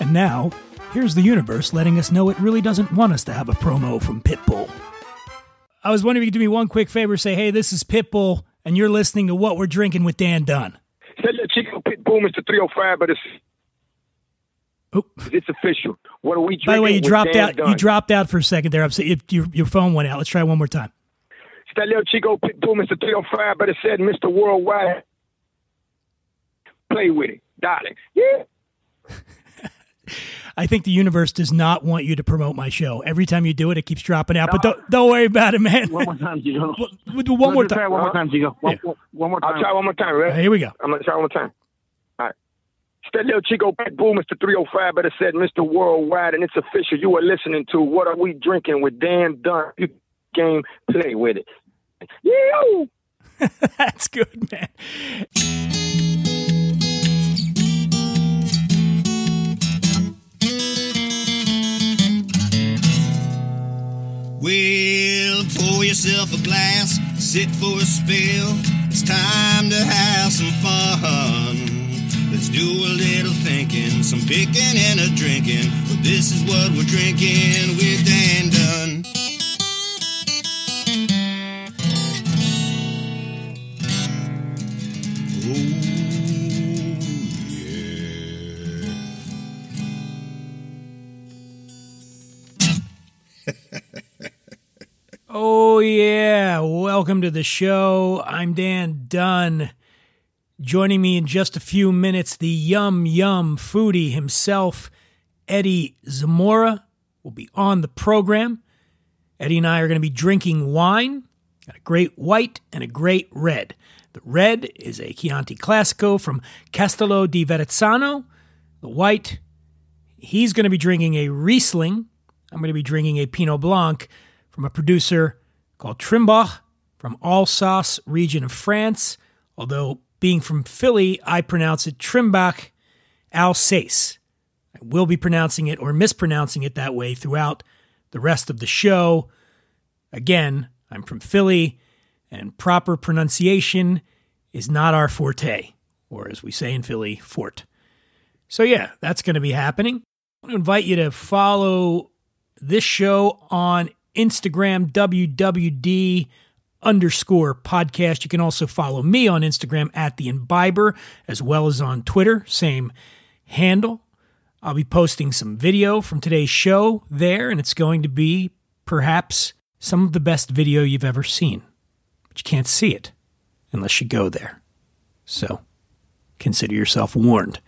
And now, here's the universe letting us know it really doesn't want us to have a promo from Pitbull. I was wondering if you could do me one quick favor, say, hey, this is Pitbull, and you're listening to What We're Drinking with Dan Dunn. Say that Chico Pitbull, Mr. 305, but it's official. What are we drinking? By the way, you dropped Dan out. Dunn? You dropped out for a second there. Your phone went out. Let's try one more time. It's that little Chico Pitbull, Mr. 305, but it said Mr. Worldwide. Play with it, darling. Yeah. I think the universe does not want you to promote my show. Every time you do it, it keeps dropping out. But don't worry about it, man. One more time, Chico. We'll do one more time. Try one more time, Chico. One more time. I'll try one more time, right? Here we go. I'm going to try one more time. All right. It's that little Chico Pitbull, Mr. 305, but it said Mr. Worldwide, and it's official. You are listening to What Are We Drinking with Dan Dunn. You game, play with it. Yeah. That's good, man. Well, pour yourself a glass, sit for a spill. It's time to have some fun. Let's do a little thinking, some picking and a drinking. But this is what we're drinking with Dan Dunn. Oh, yeah. Welcome to the show. I'm Dan Dunn. Joining me in just a few minutes, the yum foodie himself, Eddie Zamora, will be on the program. Eddie and I are going to be drinking wine, got a great white and a great red. The red is a Chianti Classico from Castello di Verrazzano. The white, he's going to be drinking a Riesling. I'm going to be drinking a Pinot Blanc from a producer called Trimbach from Alsace region of France. Although being from Philly, I pronounce it Trimbach Alsace. I will be pronouncing it or mispronouncing it that way throughout the rest of the show. Again, I'm from Philly, and proper pronunciation is not our forte, or as we say in Philly, fort. So yeah, that's going to be happening. I want to invite you to follow this show on Instagram, WWD_podcast. You can also follow me on Instagram at The Imbiber, as well as on Twitter, same handle. I'll be posting some video from today's show there, and it's going to be perhaps some of the best video you've ever seen. But you can't see it unless you go there. So consider yourself warned.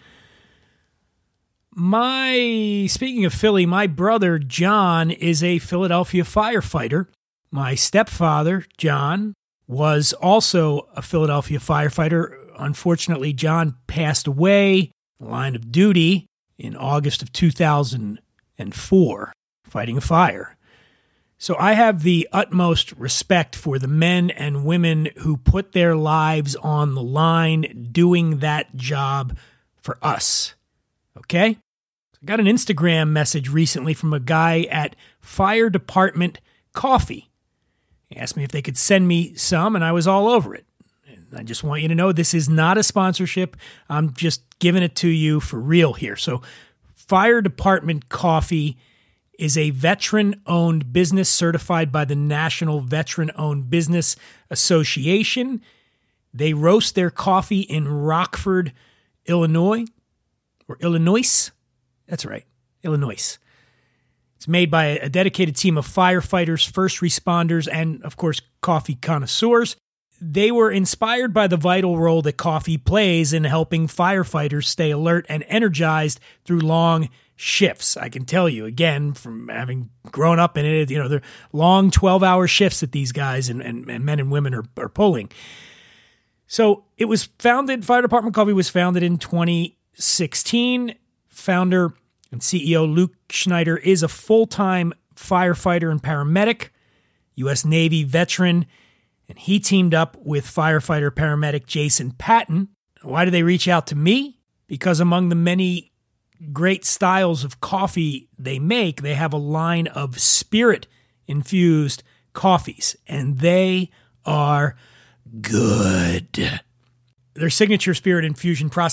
Speaking of Philly, my brother John is a Philadelphia firefighter. My stepfather, John, was also a Philadelphia firefighter. Unfortunately, John passed away in the line of duty in August of 2004, fighting a fire. So I have the utmost respect for the men and women who put their lives on the line doing that job for us. Okay? I got an Instagram message recently from a guy at Fire Department Coffee. He asked me if they could send me some, and I was all over it. And I just want you to know this is not a sponsorship. I'm just giving it to you for real here. So Fire Department Coffee is a veteran-owned business certified by the National Veteran-Owned Business Association. They roast their coffee in Rockford, Illinois, or Illinois. That's right, Illinois. It's made by a dedicated team of firefighters, first responders, and, of course, coffee connoisseurs. They were inspired by the vital role that coffee plays in helping firefighters stay alert and energized through long shifts. I can tell you, again, from having grown up in it, they're long 12-hour shifts that these guys and men and women are pulling. So it was founded, Fire Department Coffee was founded in 2016. Founder and CEO Luke Schneider is a full-time firefighter and paramedic, U.S. Navy veteran, and he teamed up with firefighter paramedic Jason Patton. Why did they reach out to me? Because among the many great styles of coffee they make, they have a line of spirit-infused coffees, and they are good. Their signature spirit infusion process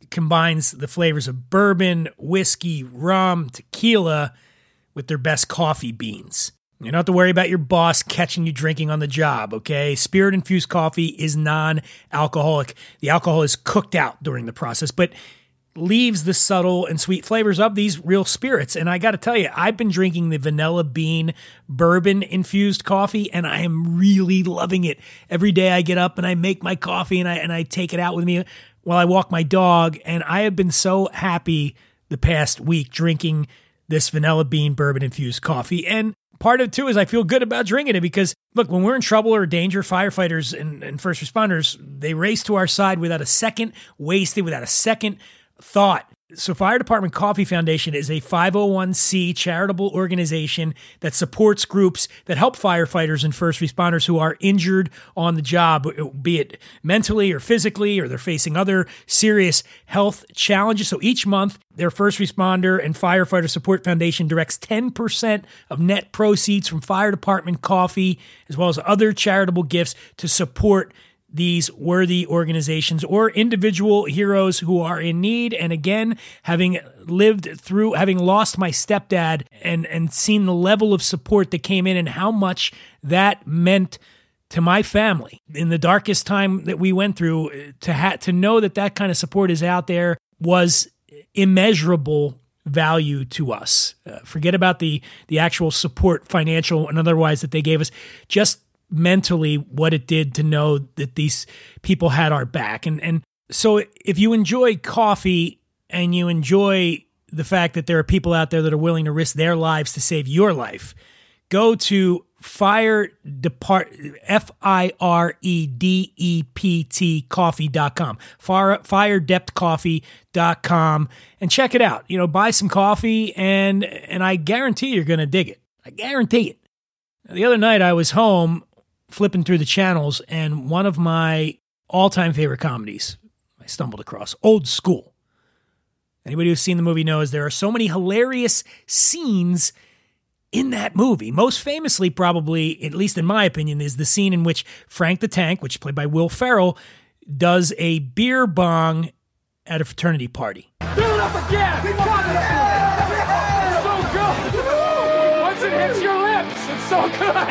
combines the flavors of bourbon, whiskey, rum, tequila with their best coffee beans. You don't have to worry about your boss catching you drinking on the job, okay? Spirit-infused coffee is non-alcoholic. The alcohol is cooked out during the process, but leaves the subtle and sweet flavors of these real spirits. And I got to tell you, I've been drinking the vanilla bean bourbon-infused coffee, and I am really loving it. Every day I get up and I make my coffee, and I take it out with me while I walk my dog, and I have been so happy the past week drinking this vanilla bean bourbon-infused coffee. And part of it, too, is I feel good about drinking it because, look, when we're in trouble or danger, firefighters and first responders, they race to our side without a second wasted, without a second thought. So Fire Department Coffee Foundation is a 501c charitable organization that supports groups that help firefighters and first responders who are injured on the job, be it mentally or physically, or they're facing other serious health challenges. So each month, their First Responder and Firefighter Support Foundation directs 10% of net proceeds from Fire Department coffee, as well as other charitable gifts, to support these worthy organizations or individual heroes who are in need. And again, having lost my stepdad and seen the level of support that came in and how much that meant to my family in the darkest time that we went through, to know that kind of support is out there was immeasurable value to us. Forget about the actual support, financial and otherwise, that they gave us. Just mentally what it did to know that these people had our back. And so if you enjoy coffee and you enjoy the fact that there are people out there that are willing to risk their lives to save your life, go to FireDept coffee.com, FireDept and check it out. Buy some coffee and I guarantee you're going to dig it. I guarantee it. The other night I was home flipping through the channels, and one of my all-time favorite comedies I stumbled across, Old School. Anybody who's seen the movie knows there are so many hilarious scenes in that movie. Most famously, probably, at least in my opinion, is the scene in which Frank the Tank, which is played by Will Ferrell, does a beer bong at a fraternity party. Do it up again! We got it! It's so good! Once it hits your lips, it's so good!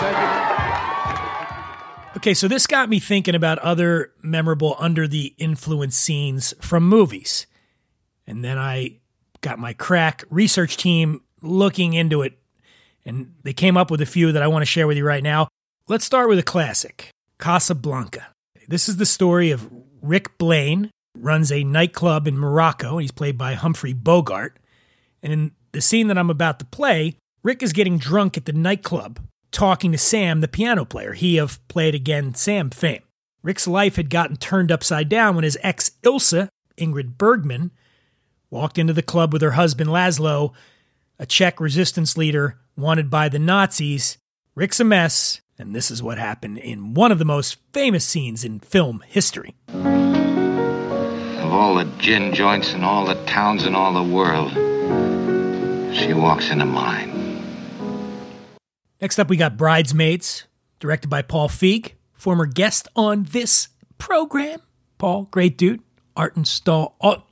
Okay, so this got me thinking about other memorable under the influence scenes from movies. And then I got my crack research team looking into it, and they came up with a few that I want to share with you right now. Let's start with a classic, Casablanca. This is the story of Rick Blaine, runs a nightclub in Morocco. He's played by Humphrey Bogart. And in the scene that I'm about to play, Rick is getting drunk at the nightclub, talking to Sam, the piano player, he of Play It Again Sam fame. Rick's life had gotten turned upside down when his ex Ilsa, Ingrid Bergman, walked into the club with her husband Laszlo, a Czech resistance leader wanted by the Nazis. Rick's a mess, and this is what happened in one of the most famous scenes in film history. Of all the gin joints in all the towns in all the world, she walks into mine. Next up, we got Bridesmaids, directed by Paul Feig, former guest on this program. Paul, great dude. Artenstall,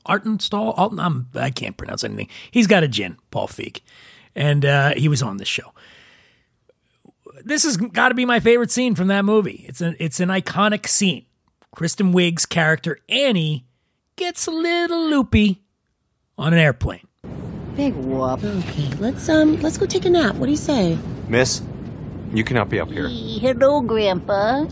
I can't pronounce anything. He's got a gin, Paul Feig. And he was on this show. This has got to be my favorite scene from that movie. It's an iconic scene. Kristen Wiig's character, Annie, gets a little loopy on an airplane. Big whoop. Okay, let's go take a nap. What do you say? Miss, you cannot be up here. Hello, Grandpa.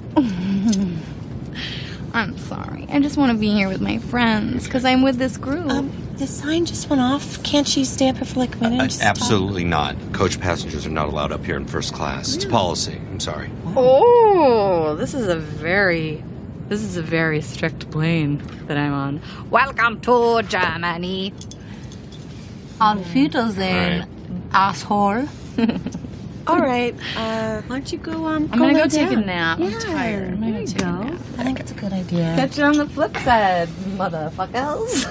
I'm sorry. I just want to be here with my friends because I'm with this group. The sign just went off. Can't she stay up here for like a minute? Absolutely not. Coach passengers are not allowed up here in first class. It's policy. I'm sorry. Oh, this is a very strict plane that I'm on. Welcome to Germany. Auf Wiedersehen, asshole. All right. Why don't you go? I'm gonna go take a down. nap. Yeah, I'm tired. I'm gonna take a nap. I think it's a good idea. Catch you on the flip side, motherfuckers.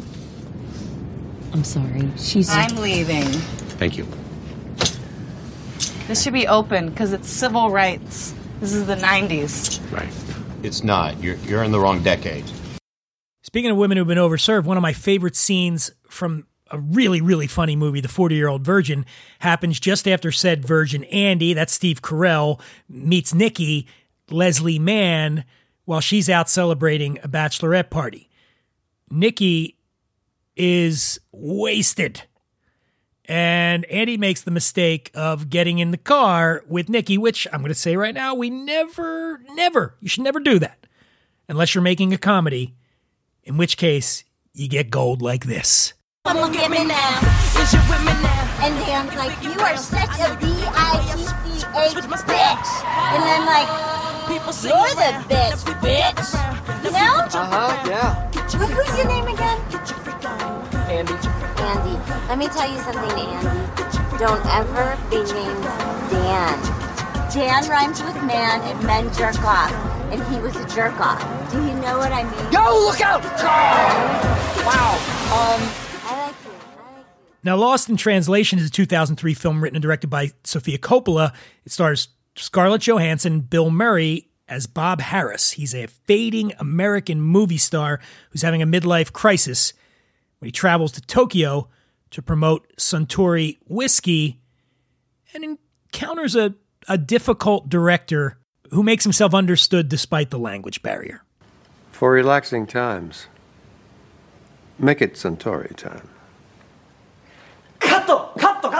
I'm sorry. I'm leaving. Thank you. This should be open because it's civil rights. This is the 90s. Right. It's not. You're in the wrong decade. Speaking of women who've been overserved, one of my favorite scenes from a really, really funny movie, The 40-Year-Old Virgin, happens just after said virgin Andy, that's Steve Carell, meets Nikki, Leslie Mann, while she's out celebrating a bachelorette party. Nikki is wasted. And Andy makes the mistake of getting in the car with Nikki, which I'm going to say right now, you should never do that. Unless you're making a comedy, in which case you get gold like this. Come on, get me now. Is your women now? And Dan's like, you are such a B-I-T-C-H bitch. And I'm like, you're the bitch. You know? Uh-huh, yeah. Who's your name again? Andy. Andy. Let me tell you something, Andy. Don't ever be named Dan. Dan rhymes with man and men jerk off. And he was a jerk off. Do you know what I mean? Yo, look out! Wow. I like you. Now, Lost in Translation is a 2003 film written and directed by Sofia Coppola. It stars Scarlett Johansson, Bill Murray as Bob Harris. He's a fading American movie star who's having a midlife crisis when he travels to Tokyo to promote Suntory whiskey and encounters a difficult director who makes himself understood despite the language barrier. For relaxing times, make it Suntory time. カット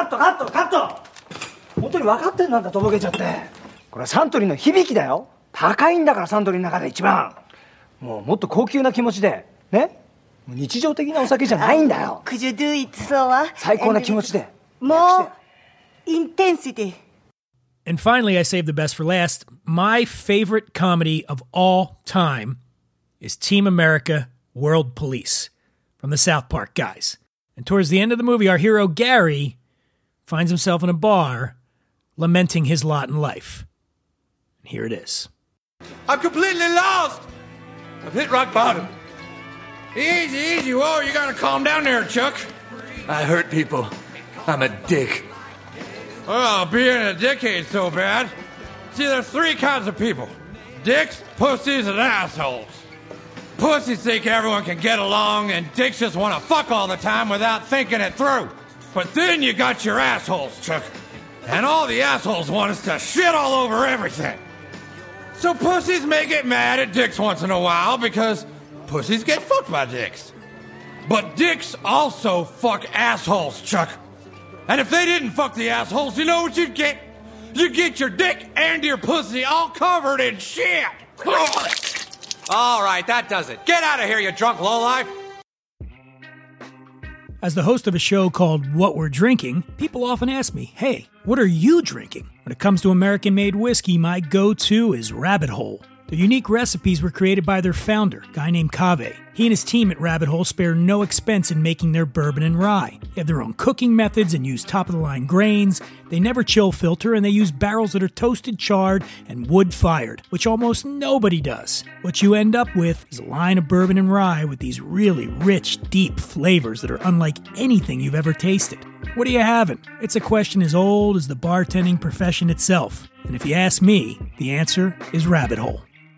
本当に分かってんなんだとぼけちゃって。これはサントリーの響きだよ。高いんだからサントリーの中で一番。もっと高級な気持ちで、ね？日常的なお酒じゃないんだよ。 Could you do it slower? 最高な気持ちで。 More intensity. And finally, I saved the best for last. My favorite comedy of all time is Team America World Police from the South Park guys. And towards the end of the movie, our hero Gary finds himself in a bar lamenting his lot in life. And here it is. I'm completely lost. I've hit rock bottom. Easy. Whoa, you gotta calm down there, Chuck. I hurt people. I'm a dick. Well, being a dick ain't so bad. See, there's three kinds of people. Dicks, pussies, and assholes. Pussies think everyone can get along, and dicks just want to fuck all the time without thinking it through. But then you got your assholes, Chuck. And all the assholes want us to shit all over everything. So pussies may get mad at dicks once in a while because pussies get fucked by dicks. But dicks also fuck assholes, Chuck. And if they didn't fuck the assholes, you know what you'd get? You'd get your dick and your pussy all covered in shit. All right, that does it. Get out of here, you drunk lowlife. As the host of a show called What We're Drinking, people often ask me, hey, what are you drinking? When it comes to American-made whiskey, my go-to is Rabbit Hole. Their unique recipes were created by their founder, a guy named Cave. He and his team at Rabbit Hole spare no expense in making their bourbon and rye. They have their own cooking methods and use top-of-the-line grains. They never chill filter, and they use barrels that are toasted, charred, and wood-fired, which almost nobody does. What you end up with is a line of bourbon and rye with these really rich, deep flavors that are unlike anything you've ever tasted. What are you having? It's a question as old as the bartending profession itself. And if you ask me, the answer is Rabbit Hole.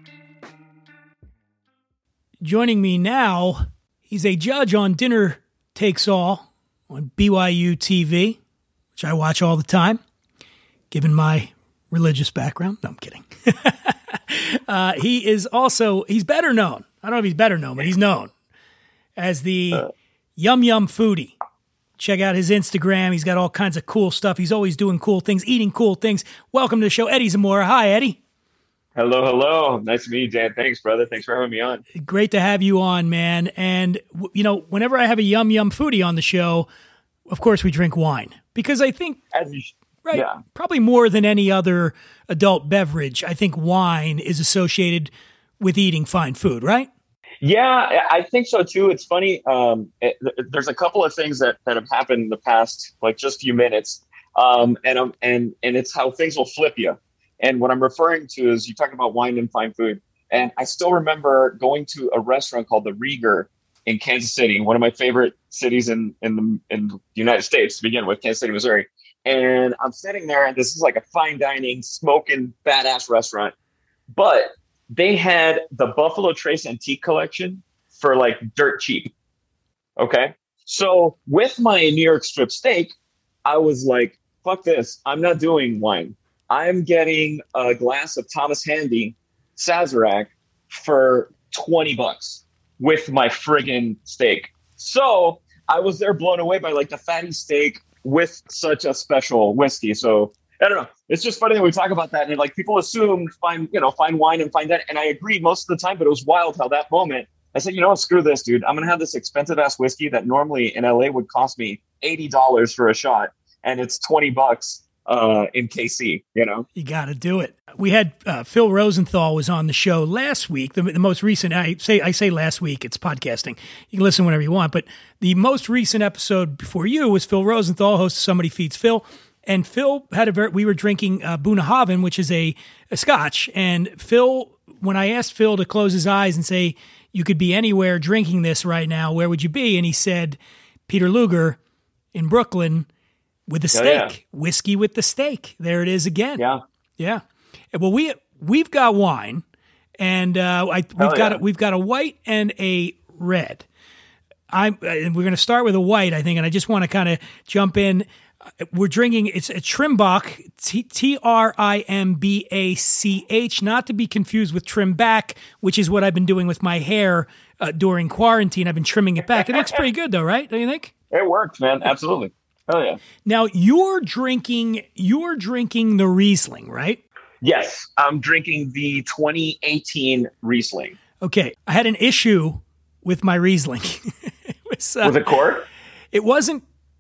Joining me now, he's a judge on Dinner Takes All on BYU TV, which I watch all the time, given my religious background. No, I'm kidding. He's better known. I don't know if he's better known, but he's known as the Yum Yum Foodie. Check out his Instagram. He's got all kinds of cool stuff. He's always doing cool things, eating cool things. Welcome to the show, Eddie Zamora. Hi, Eddie. Hello. Nice to meet you, Dan. Thanks, brother. Thanks for having me on. Great to have you on, man. And, whenever I have a Yum Yum Foodie on the show, of course we drink wine. Because I think, probably more than any other adult beverage, I think wine is associated with eating fine food, right? Yeah, I think so too. It's funny. There's a couple of things that have happened in the past, like just few minutes. And it's how things will flip you. And what I'm referring to is you talk about wine and fine food. And I still remember going to a restaurant called the Rieger in Kansas City, one of my favorite cities in the United States to begin with, Kansas City, Missouri. And I'm sitting there, and this is like a fine dining, smoking, badass restaurant. But they had the Buffalo Trace Antique Collection for like dirt cheap. Okay. So with my New York strip steak, I was like, fuck this. I'm not doing wine. I'm getting a glass of Thomas Handy Sazerac for $20 with my friggin' steak. So I was there blown away by like the fatty steak with such a special whiskey. So I don't know. It's just funny that we talk about that. And like people assume find wine and find that. And I agreed most of the time, but it was wild how that moment I said, you know what, screw this, dude. I'm going to have this expensive ass whiskey that normally in LA would cost me $80 for a shot. And it's $20 in KC, you know? You got to do it. We had Phil Rosenthal was on the show last week. The most recent, I say last week, it's podcasting. You can listen whenever you want. But the most recent episode before you was Phil Rosenthal, host of Somebody Feeds Phil. And Phil we were drinking Bunnahabhain, which is a scotch. And Phil, when I asked Phil to close his eyes and say, you could be anywhere drinking this right now, where would you be? And he said, Peter Luger in Brooklyn with the steak, whiskey with the steak. There it is again. Yeah. Yeah. Well, we've got wine, and we've got a white and a red. And we're going to start with a white, I think, and I just want to kind of jump in. We're drinking, it's a Trimbach, Trimbach, not to be confused with trim back, which is what I've been doing with my hair during quarantine. I've been trimming it back. It looks pretty good though, right? Don't you think? It works, man. Absolutely. Oh yeah. Now you're drinking the Riesling, right? Yes. I'm drinking the 2018 Riesling. Okay. I had an issue with my Riesling. Was it cork? It wasn't.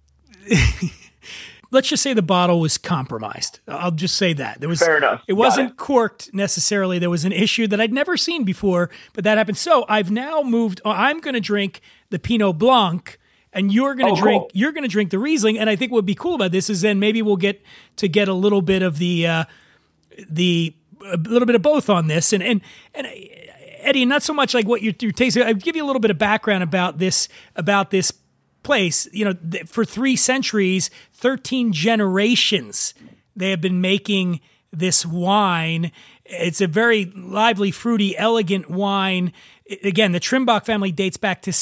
Let's just say the bottle was compromised. I'll just say that. Fair enough. It wasn't corked necessarily. There was an issue that I'd never seen before, but that happened. So I've now moved. I'm going to drink the Pinot Blanc, and you're going to drink. Cool. You're going to drink the Riesling. And I think what would be cool about this is then maybe we'll get a little bit of a little bit of both on this. And Eddie, not so much like what you're tasting. I'll give you a little bit of background about this place. You know, for 3 centuries, 13 generations, they have been making this wine. It's a very lively, fruity, elegant wine. Again, the Trimbach family dates back to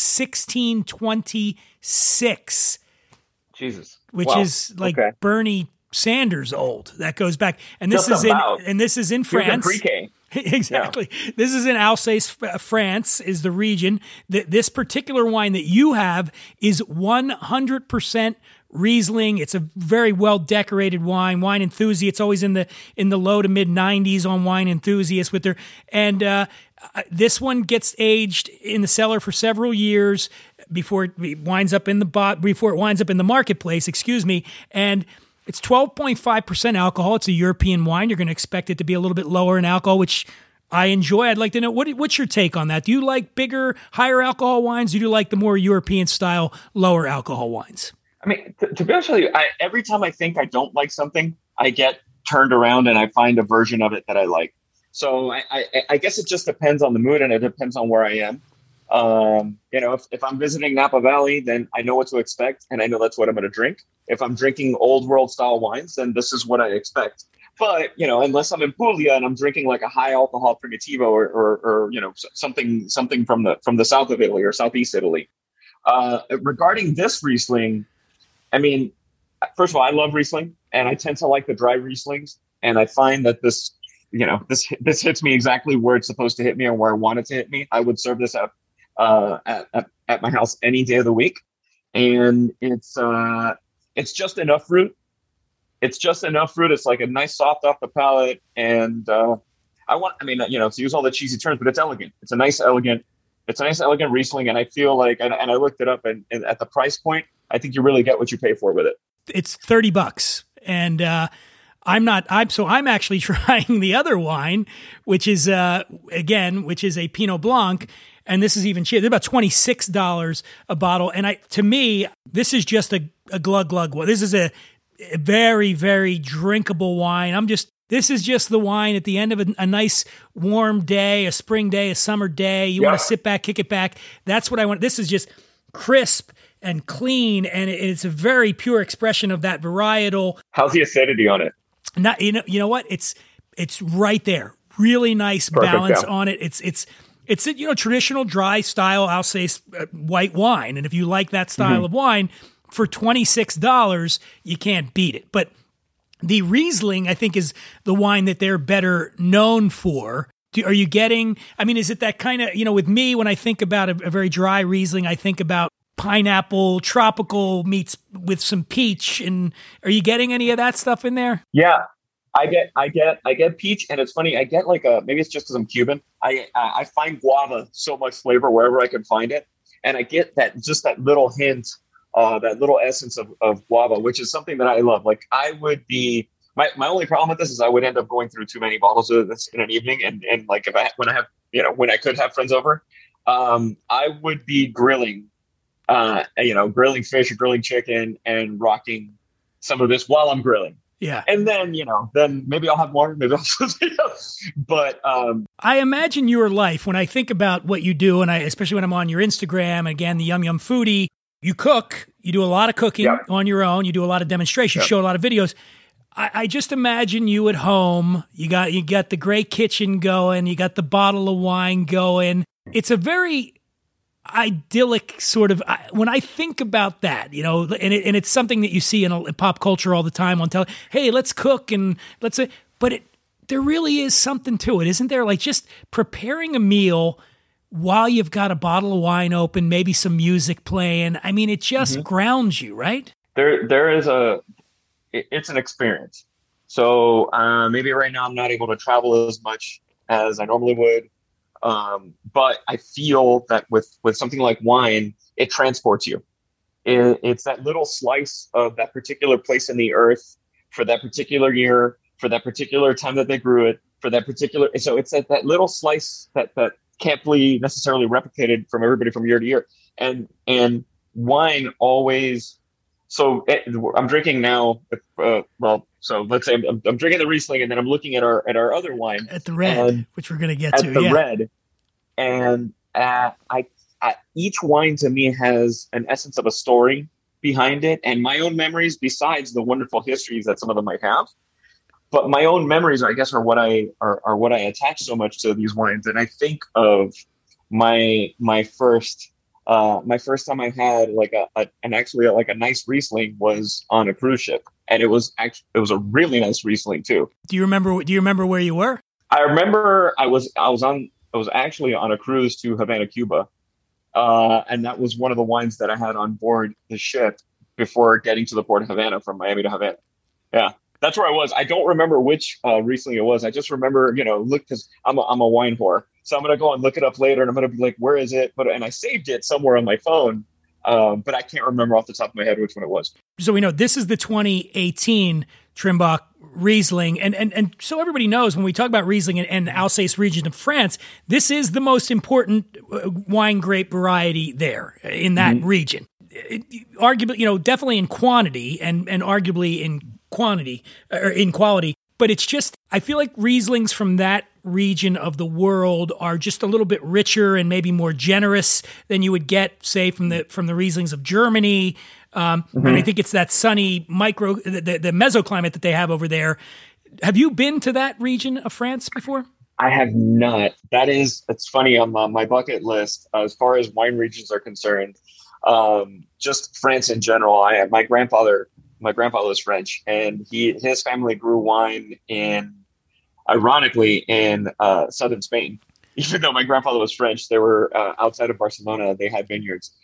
1626. Jesus. Which is like Bernie Sanders old. That goes back. And this is in France. Pre-K. Exactly. Yeah. This is in Alsace, France, is the region. This particular wine that you have is 100% Riesling. It's a very well decorated wine. Wine Enthusiast. It's always in the low to mid 90s on Wine Enthusiast with their. And this one gets aged in the cellar for several years before it winds up in the marketplace. Excuse me. And it's 12.5% alcohol. It's a European wine. You're going to expect it to be a little bit lower in alcohol, which I enjoy. I'd like to know, what's your take on that? Do you like bigger, higher alcohol wines? Or do you like the more European style, lower alcohol wines? I mean, to be honest with you, every time I think I don't like something, I get turned around and I find a version of it that I like. So I guess it just depends on the mood and it depends on where I am. If I'm visiting Napa Valley, then I know what to expect and I know that's what I'm going to drink. If I'm drinking old world style wines, then this is what I expect. But, unless I'm in Puglia and I'm drinking like a high alcohol Primitivo or something from the south of Italy or southeast Italy. Regarding this Riesling, I mean, first of all, I love Riesling and I tend to like the dry Rieslings. And I find that this hits me exactly where it's supposed to hit me or where I want it to hit me. I would serve this up at my house any day of the week. And it's just enough fruit. It's like a nice soft off the palate. And to use all the cheesy terms, but it's elegant. It's a nice elegant Riesling. And I feel like, and I looked it up and at the price point, I think you really get what you pay for with it. It's $30. And, I'm actually trying the other wine, which is a Pinot Blanc. And this is even cheaper. They're about $26 a bottle. And to me, this is just a glug. This is a very, very drinkable wine. This is just the wine at the end of a nice warm day, a spring day, a summer day. You want to sit back, kick it back. That's what I want. This is just crisp and clean. And it's a very pure expression of that varietal. How's the acidity on it? Not, you know what? It's right there. Really nice balance on it. It's a, traditional dry style Alsace white wine. And if you like that style of wine, for $26, you can't beat it. But the Riesling, I think, is the wine that they're better known for. Are you getting, is it that kind of, with me, when I think about a very dry Riesling, I think about pineapple, tropical meets with some peach. And are you getting any of that stuff in there? Yeah. I get peach, and it's funny. I get maybe it's just because I'm Cuban. I find guava so much flavor wherever I can find it, and I get that little hint, that little essence of guava, which is something that I love. Like I would be my only problem with this is I would end up going through too many bottles of this in an evening, and like when I could have friends over, I would be grilling fish or grilling chicken and rocking some of this while I'm grilling. Yeah. And then, then maybe I'll have more, maybe I'll but I imagine your life when I think about what you do, and especially when I'm on your Instagram, again, the Yum Yum Foodie, you cook, you do a lot of cooking on your own, you do a lot of demonstrations, show a lot of videos. I just imagine you at home, you got the great kitchen going, you got the bottle of wine going. It's a very idyllic sort of, when I think about that, and it's something that you see in pop culture all the time on television. Hey, let's cook and but there really is something to it, isn't there? Like just preparing a meal while you've got a bottle of wine open, maybe some music playing. It just grounds you, right? It's an experience. So maybe right now I'm not able to travel as much as I normally would. But I feel that with something like wine, it transports you. It's that little slice of that particular place in the earth for that particular year, for that particular time that they grew it, for that particular. So it's that little slice that can't be necessarily replicated from everybody from year to year. And wine always. So I'm drinking now. So let's say I'm drinking the Riesling, and then I'm looking at our other wine, at the red, which we're going to get to. At the red, and each wine to me has an essence of a story behind it, and my own memories, besides the wonderful histories that some of them might have. But my own memories, I guess, are what I attach so much to these wines, and I think of my first time I had a nice Riesling was on a cruise ship, and it was a really nice Riesling too. Do you remember where you were? I remember I was actually on a cruise to Havana, Cuba, and that was one of the wines that I had on board the ship before getting to the port of Havana from Miami to Havana. Yeah, that's where I was. I don't remember which Riesling it was. I just remember, because I'm a wine whore. So I'm going to go and look it up later, and I'm going to be like, where is it? And I saved it somewhere on my phone, but I can't remember off the top of my head which one it was. So we know this is the 2018 Trimbach Riesling. And so everybody knows when we talk about Riesling and Alsace region of France, this is the most important wine grape variety there in that region. Arguably, definitely in quantity and arguably in quantity or in quality. But it's just, I feel like Rieslings from that region of the world are just a little bit richer and maybe more generous than you would get, say, from the Rieslings of Germany. And I think it's that sunny the mesoclimate that they have over there. Have you been to that region of France before? I have not. It's funny on my bucket list as far as wine regions are concerned. Just France in general. My grandfather is French, and his family grew wine ironically in southern Spain. Even though my grandfather was French, they were outside of Barcelona. They had vineyards.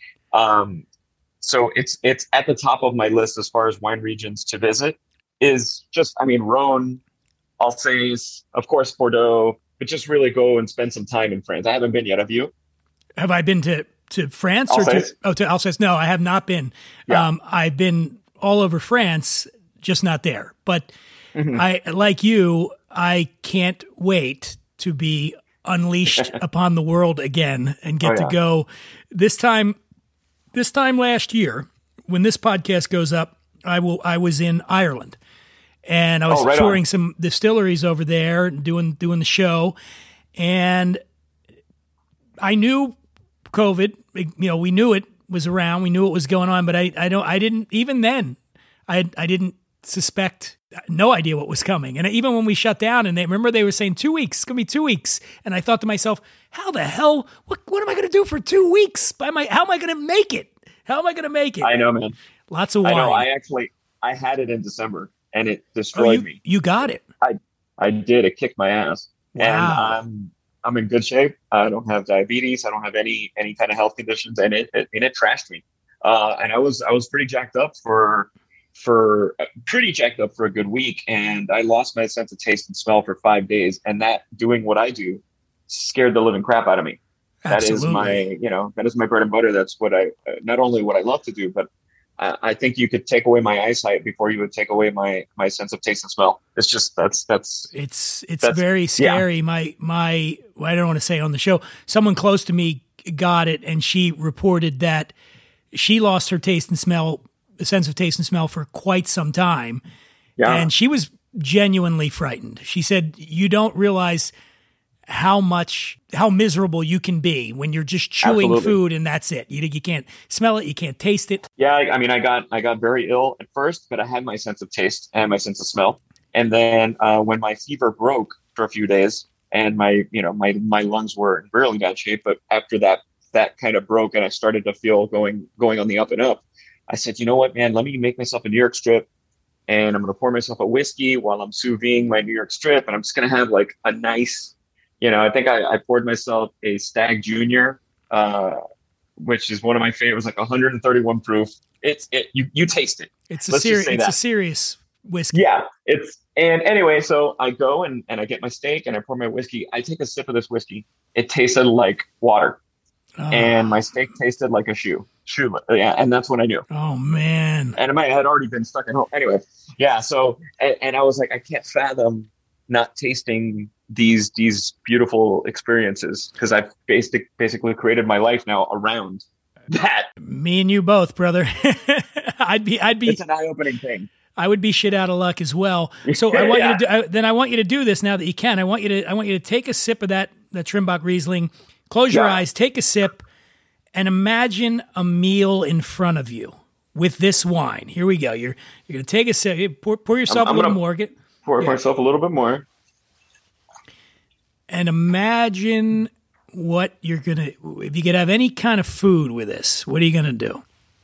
So it's at the top of my list as far as wine regions to visit. Is just, Rhone, Alsace, of course Bordeaux, but just really go and spend some time in France. I haven't been yet. Have you? Have I been to France Alsace? or to Alsace? No, I have not been. Yeah. I've been all over France, just not there. But I, like you, I can't wait to be unleashed upon the world again and get to go. This time last year, when this podcast goes up, I was in Ireland, and I was touring some distilleries over there and doing the show, and I knew COVID. We knew it was around. We knew it was going on, but I didn't even then. I didn't suspect, no idea what was coming. And even when we shut down, and they were saying 2 weeks, it's going to be 2 weeks. And I thought to myself, how the hell, what am I going to do for 2 weeks? How am I going to make it? How am I going to make it? I know, man. Lots of wine. I know. I had it in December and it destroyed me. You got it. I did. It kicked my ass. Wow. And I'm in good shape. I don't have diabetes. I don't have any kind of health conditions, and it trashed me. And I was pretty jacked up for a good week, and I lost my sense of taste and smell for 5 days. And that, doing what I do, scared the living crap out of me. Absolutely. That is my bread and butter. That's what not only what I love to do, but I think you could take away my eyesight before you would take away my sense of taste and smell. It's just it's very scary. Yeah. My I don't want to say on the show, someone close to me got it, and she reported that she lost her taste and smell, a sense of taste and smell, for quite some time. Yeah. And she was genuinely frightened. She said, you don't realize how miserable you can be when you're just chewing Absolutely. food and that's it. You can't smell it, you can't taste it. Yeah, I mean, I got very ill at first, but I had my sense of taste and my sense of smell. And then when my fever broke for a few days, and my lungs were in really bad shape, but after that kind of broke, and I started to feel going on the up and up, I said, you know what, man, let me make myself a New York strip, and I'm going to pour myself a whiskey while I'm sous videing my New York strip, and I'm just going to have like a nice, I think I poured myself a Stag Junior, which is one of my favorites, like 131 proof. You taste it. It's a serious whiskey. Yeah, and anyway, so I go and I get my steak and I pour my whiskey. I take a sip of this whiskey. It tasted like water, and my steak tasted like a shoe. Yeah, and that's when I knew. Oh man! And I had already been stuck at home. Anyway, yeah. So and I was like, I can't fathom not tasting these beautiful experiences, because I've basically created my life now around that. Me and you both, brother. I'd be. It's an eye-opening thing. I would be shit out of luck as well. So I want you to do. I want you to do this now that you can. I want you to take a sip of that Trimbach Riesling. Close your eyes. Take a sip, and imagine a meal in front of you with this wine. Here we go. You're gonna take a sip. Pour yourself a little more. Pour myself a little bit more. And imagine what you're gonna. If you could have any kind of food with this, what are you gonna do?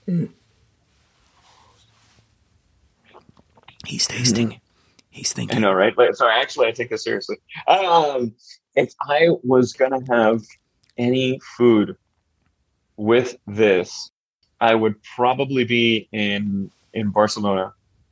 He's tasting. He's thinking. I know, right? But sorry, actually, I take this seriously. If I was gonna have any food with this, I would probably be in Barcelona,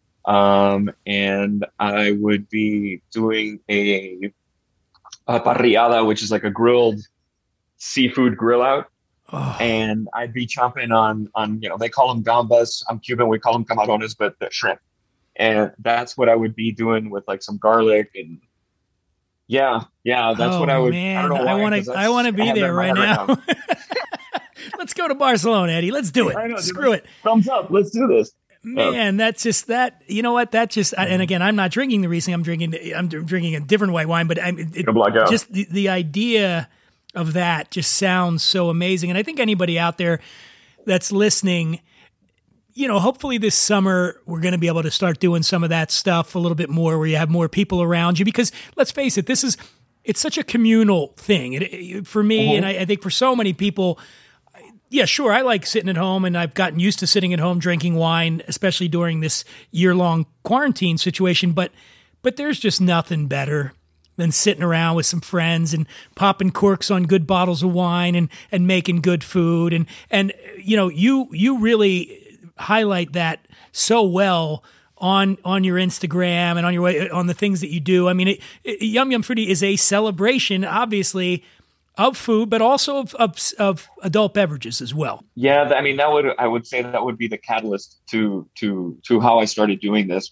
and I would be doing a parrillada, which is like a grilled seafood grill out. Oh. And I'd be chomping on they call them gambas. I'm Cuban, we call them camarones, but the shrimp. And that's what I would be doing with like some garlic and that's what I would. Man. I don't know why, I want to be there right now. Let's go to Barcelona, Eddie. Let's do it. I know, Screw it. Thumbs up. Let's do this. Man, that's just that. You know what? That just. And again, I'm not drinking the Riesling. I'm drinking a different white wine. But just the idea of that just sounds so amazing. And I think anybody out there that's listening, hopefully this summer we're going to be able to start doing some of that stuff a little bit more, where you have more people around you. Because let's face it, it's such a communal thing. For me, and I think for so many people. Yeah, sure. I like sitting at home, and I've gotten used to sitting at home drinking wine, especially during this year-long quarantine situation. But there's just nothing better than sitting around with some friends and popping corks on good bottles of wine and making good food. And you really highlight that so well on your Instagram and on the things that you do. I mean, Yum Yum Fruity is a celebration, obviously, of food, but also of adult beverages as well. Yeah, I mean, I would say that would be the catalyst to how I started doing this.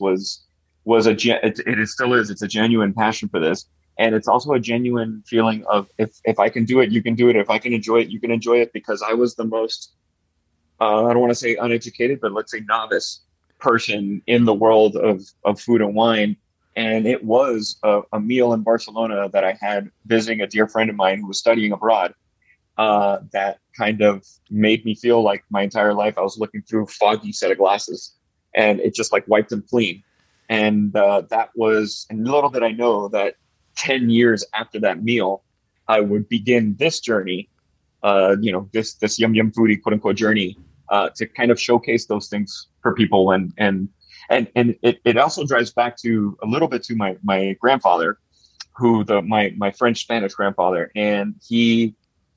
It still is. It's a genuine passion for this, and it's also a genuine feeling of if I can do it, you can do it. If I can enjoy it, you can enjoy it. Because I was the most I don't want to say uneducated, but let's say novice person in the world of food and wine. And it was a meal in Barcelona that I had visiting a dear friend of mine who was studying abroad that kind of made me feel like my entire life I was looking through a foggy set of glasses, and it just like wiped them clean. And and little did I know that 10 years after that meal, I would begin this journey, this Yum Yum Foodie quote unquote journey, to kind of showcase those things for people. And it also drives back to a little bit to my grandfather, who my French Spanish grandfather, and he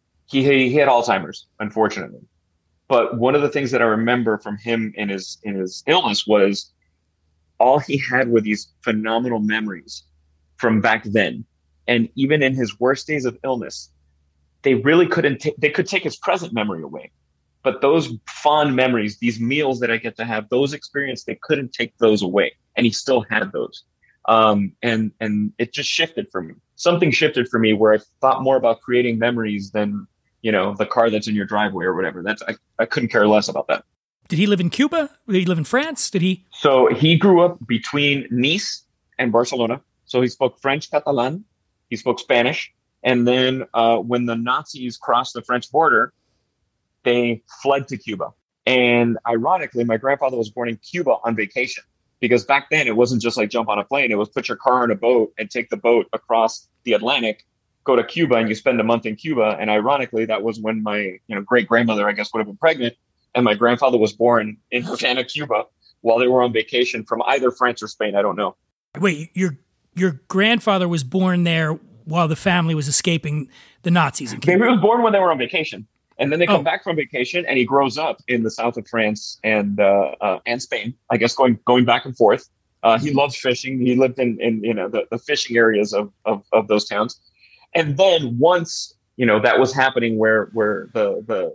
had Alzheimer's, unfortunately. But one of the things that I remember from him in his illness was all he had were these phenomenal memories from back then. And even in his worst days of illness, they really they could take his present memory away. But those fond memories, these meals that I get to have, those experiences, they couldn't take those away. And he still had those. And it just shifted for me. Something shifted for me where I thought more about creating memories than, the car that's in your driveway or whatever. I couldn't care less about that. Did he live in Cuba? Did he live in France? So he grew up between Nice and Barcelona. So he spoke French, Catalan. He spoke Spanish. And then when the Nazis crossed the French border, they fled to Cuba. And ironically, my grandfather was born in Cuba on vacation, because back then it wasn't just like jump on a plane. It was put your car in a boat and take the boat across the Atlantic, go to Cuba, and you spend a month in Cuba. And ironically, that was when my great grandmother, I guess, would have been pregnant. And my grandfather was born in Havana, Cuba, while they were on vacation from either France or Spain. I don't know. Wait, your grandfather was born there while the family was escaping the Nazis in Cuba? He was born when they were on vacation. And then they come back from vacation, and he grows up in the south of France and Spain, I guess, going back and forth. He loves fishing. He lived in the fishing areas of those towns. And then once, that was happening where the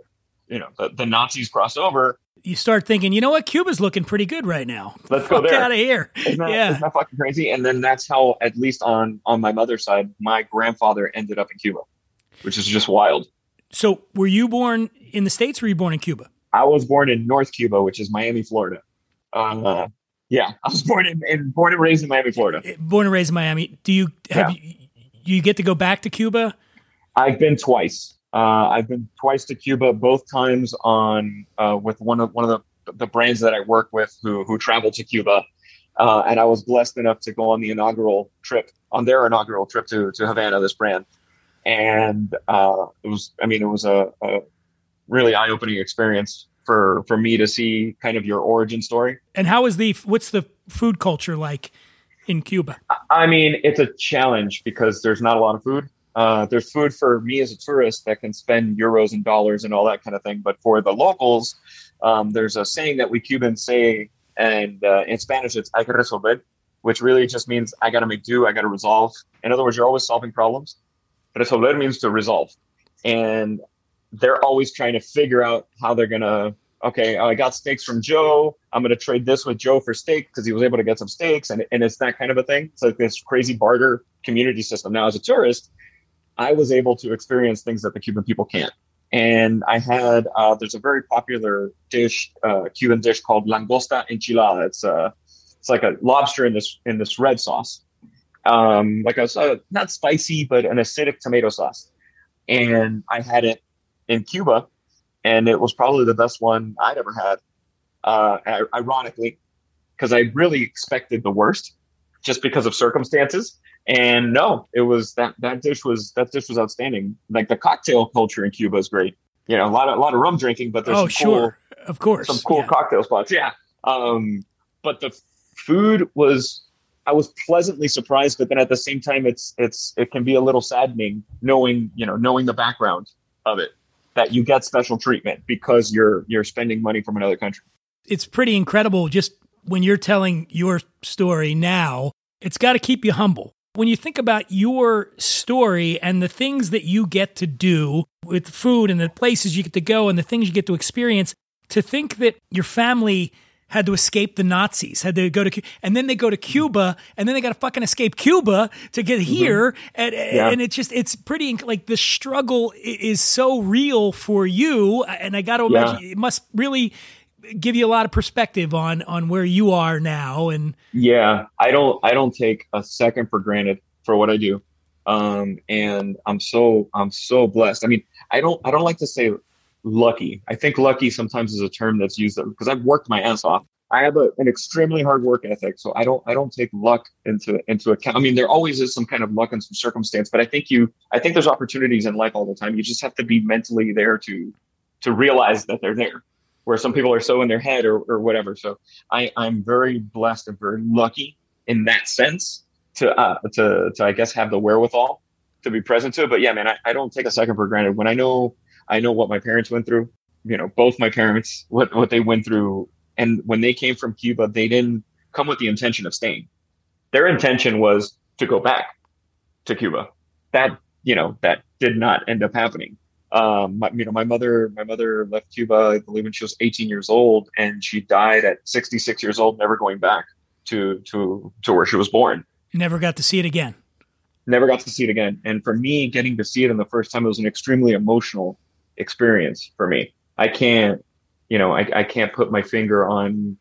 Nazis crossed over, you start thinking, you know what? Cuba's looking pretty good right now. Let's go there. Out of here. Isn't that fucking crazy? And then that's how, at least on my mother's side, my grandfather ended up in Cuba, which is just wild. So were you born in the States or were you born in Cuba? I was born in North Cuba, which is Miami, Florida. I was born and raised in Miami, Florida. Born and raised in Miami. Do you you get to go back to Cuba? I've been twice. I've been twice to Cuba, both times on with one of the brands that I work with who traveled to Cuba. And I was blessed enough to go on their inaugural trip to Havana, this brand. And it was a really eye-opening experience for me to see kind of your origin story. And what's the food culture like in Cuba? I mean, it's a challenge because there's not a lot of food. There's food for me as a tourist that can spend euros and dollars and all that kind of thing. But for the locals, there's a saying that we Cubans say, and in Spanish, it's hay que resolver, which really just means I got to make do, I got to resolve. In other words, you're always solving problems. Resolver means to resolve. And they're always trying to figure out how they're going to, I got steaks from Joe. I'm going to trade this with Joe for steak because he was able to get some steaks. And it's that kind of a thing. It's like this crazy barter community system. Now, as a tourist, I was able to experience things that the Cuban people can't. And I had, there's a very popular dish, Cuban dish called langosta enchilada. It's like a lobster in this red sauce. Not spicy, but an acidic tomato sauce. And I had it in Cuba, and it was probably the best one I'd ever had. Ironically, because I really expected the worst just because of circumstances. And no, it was that dish was outstanding. Like the cocktail culture in Cuba is great. A lot of rum drinking, but there's of course, some cool cocktail spots. Yeah. But the food I was pleasantly surprised, but then at the same time, it can be a little saddening knowing the background of it, that you get special treatment because you're spending money from another country. It's pretty incredible. Just when you're telling your story now, it's got to keep you humble. When you think about your story and the things that you get to do with food and the places you get to go and the things you get to experience, to think that your family had to escape the Nazis, had to go to, and then they go to Cuba, and then they got to fucking escape Cuba to get here. And it's pretty, like, the struggle is so real for you. And I got to imagine it must really give you a lot of perspective on where you are now. And I don't take a second for granted for what I do. And I'm so blessed. I mean, I don't like to say lucky. I think lucky sometimes is a term that's used because I've worked my ass off. I have an extremely hard work ethic, so I don't take luck into account. I mean, there always is some kind of luck and some circumstance, but I think there's opportunities in life all the time. You just have to be mentally there to realize that they're there, where some people are so in their head or whatever. So I'm very blessed and very lucky in that sense to I guess have the wherewithal to be present to it. But yeah, man, I don't take a second for granted. When I know what my parents went through, both my parents, what they went through. And when they came from Cuba, they didn't come with the intention of staying. Their intention was to go back to Cuba. That did not end up happening. My mother left Cuba, I believe, when she was 18 years old, and she died at 66 years old, never going back to where she was born. Never got to see it again. Never got to see it again. And for me, getting to see it in the first time, it was an extremely emotional experience for me. I can't put my finger on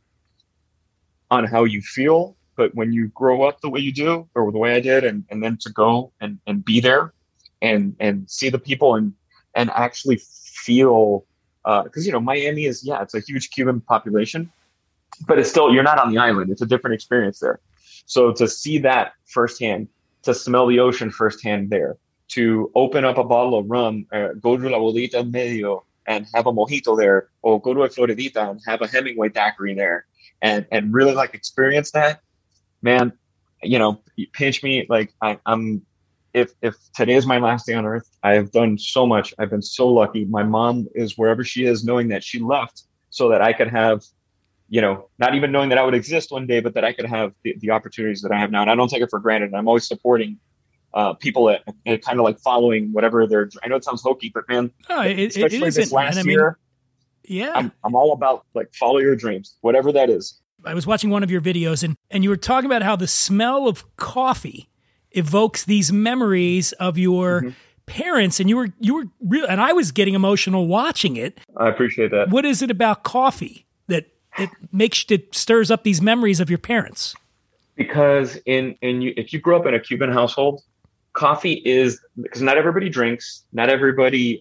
how you feel, but when you grow up the way you do, or the way I did, and then to go and be there and see the people and actually feel, because Miami is, it's a huge Cuban population, but it's still, you're not on the island. It's a different experience there. So to see that firsthand, to smell the ocean firsthand there, to open up a bottle of rum, go to La Bodita en Medio and have a mojito there, or go to a Floridita and have a Hemingway daiquiri there, and really experience that, man. You pinch me, I'm. If today is my last day on earth, I have done so much. I've been so lucky. My mom is wherever she is, knowing that she left so that I could have, not even knowing that I would exist one day, but that I could have the opportunities that I have now. And I don't take it for granted. And I'm always supporting people that kind of following whatever I know it sounds hokey, but man, especially this last year, I'm all about follow your dreams, whatever that is. I was watching one of your videos and you were talking about how the smell of coffee evokes these memories of your parents, and you were real, and I was getting emotional watching it. I appreciate that. What is it about coffee that stirs up these memories of your parents? Because if you grew up in a Cuban household, coffee is, because not everybody drinks, not everybody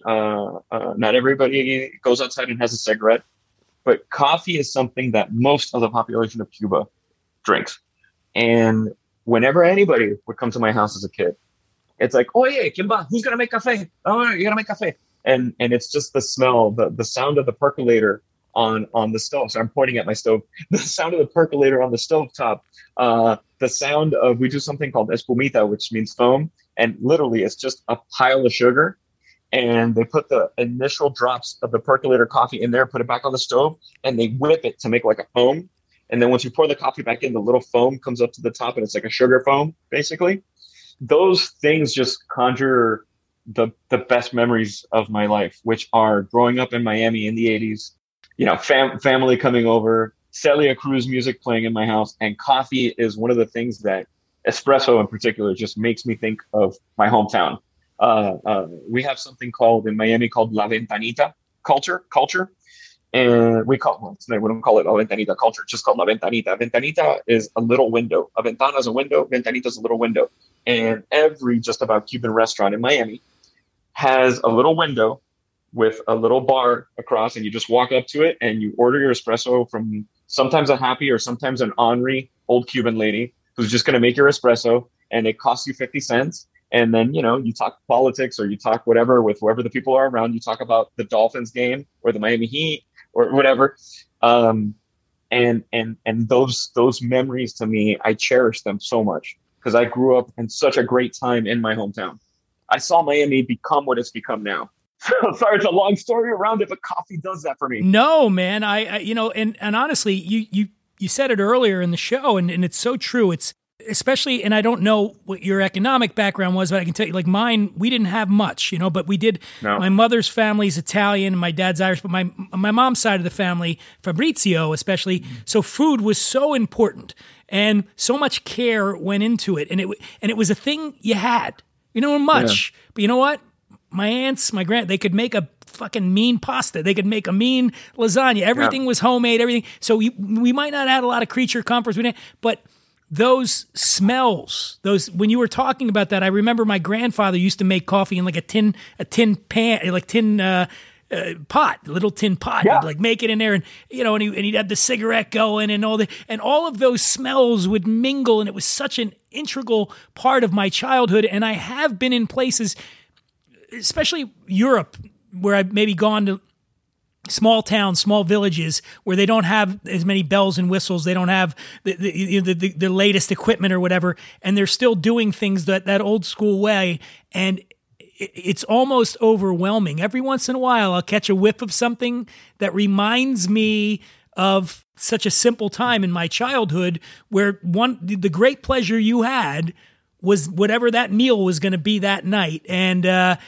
goes outside and has a cigarette, but coffee is something that most of the population of Cuba drinks. And whenever anybody would come to my house as a kid, it's like, oh yeah, who's gonna make cafe? Oh, you're gonna make cafe. And it's just the smell, the sound of the percolator on the stove. So I'm pointing at my stove. The sound of the percolator on the stovetop. The sound of, we do something called espumita, which means foam. And literally it's just a pile of sugar. And they put the initial drops of the percolator coffee in there, put it back on the stove, and they whip it to make a foam. And then once you pour the coffee back in, the little foam comes up to the top, and it's like a sugar foam, basically. Those things just conjure the best memories of my life, which are growing up in Miami in the 80s, family coming over, Celia Cruz music playing in my house, and coffee is one of the things that, espresso in particular, just makes me think of my hometown. We have something in Miami called La Ventanita culture. And we don't call it La Ventanita culture, it's just called La Ventanita. Ventanita is a little window. A ventana is a window, Ventanita is a little window. And every just about Cuban restaurant in Miami has a little window with a little bar across, and you just walk up to it and you order your espresso from sometimes a happy or sometimes an ornery old Cuban lady who's just going to make your espresso, and it costs you 50 cents. And then, you talk politics or you talk whatever with whoever the people are around. You talk about the Dolphins game or the Miami Heat or whatever. And those memories, to me, I cherish them so much because I grew up in such a great time in my hometown. I saw Miami become what it's become now. Sorry, it's a long story around it, but coffee does that for me. No, man. And honestly, you said it earlier in the show, and it's so true. It's especially, and I don't know what your economic background was, but I can tell you, mine, we didn't have much, but we did. No. My mother's family's Italian, and my dad's Irish, but my mom's side of the family, Fabrizio especially, so food was so important, and so much care went into it, and it was a thing you had, much, yeah. But you know what? My aunts, they could make a fucking mean pasta. They could make a mean lasagna. Everything was homemade, everything. So we might not have had a lot of creature comforts, but those smells, when you were talking about that, I remember my grandfather used to make coffee in a tin pan, tin pot, little tin pot. Yeah. He'd like make it in there, and and he'd have the cigarette going, and all of those smells would mingle, and it was such an integral part of my childhood. And I have been in places, especially Europe, where I've maybe gone to small towns, small villages where they don't have as many bells and whistles. They don't have the latest equipment or whatever, and they're still doing things that old school way. And it's almost overwhelming. Every once in a while, I'll catch a whiff of something that reminds me of such a simple time in my childhood where the great pleasure you had was whatever that meal was going to be that night. And,